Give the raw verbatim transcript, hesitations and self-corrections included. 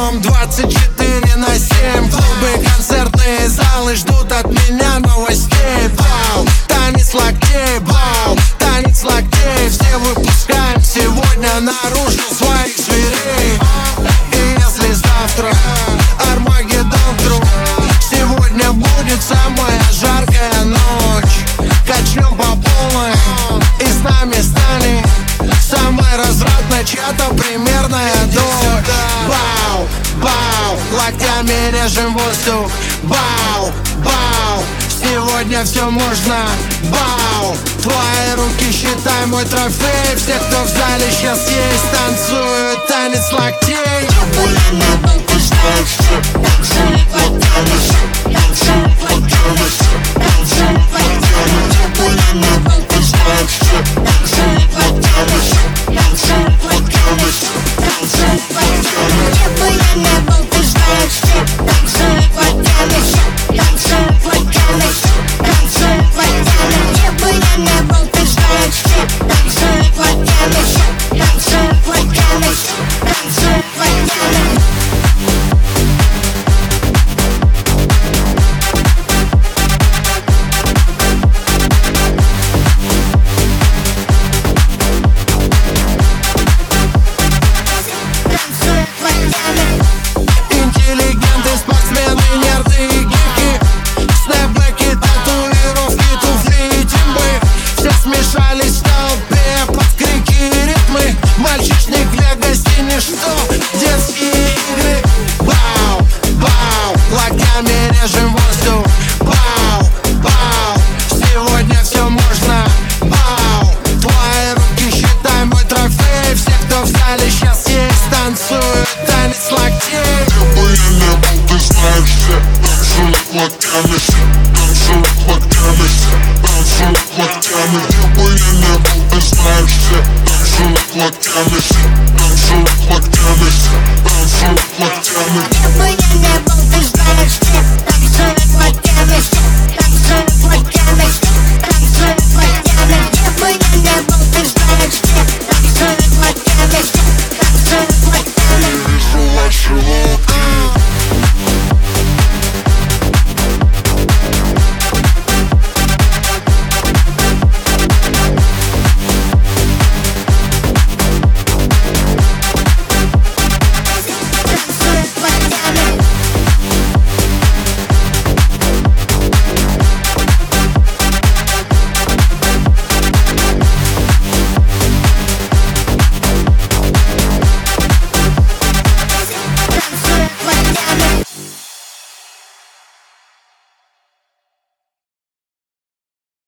днем двадцать четыре на семь. Клубы, концертные залы ждут от меня новостей. Бау, танец локтей, бау, танец локтей. Все выпускаем сегодня наружу своих зверей. И если завтра Армагеддон вдруг, сегодня будет самая жаркая ночь. Качнем по полной, и с нами станет самой развратной чья-то примерная дочь. Бау, бау, локтями режем воздух. Бау, бау, сегодня все можно. Бау, твои руки считай мой трофей. Все, кто в зале сейчас есть, танцуют танец локтей. Смешались в толпе под крики и ритмы. Мальчишник в Вегасе, что детские игры. Бау, бау, локтями режем воздух. Бау, бау, сегодня все можно. Бау, твои руки считай мой трофей. Все, кто в зале сейчас есть, танцуют танец локтей. Где бы я не был, ты знаешь, все танцуют локтями, все танцуют локтями, все танцуют локтями. Где бы я не был, ты знаешь, все танцуют локтями, все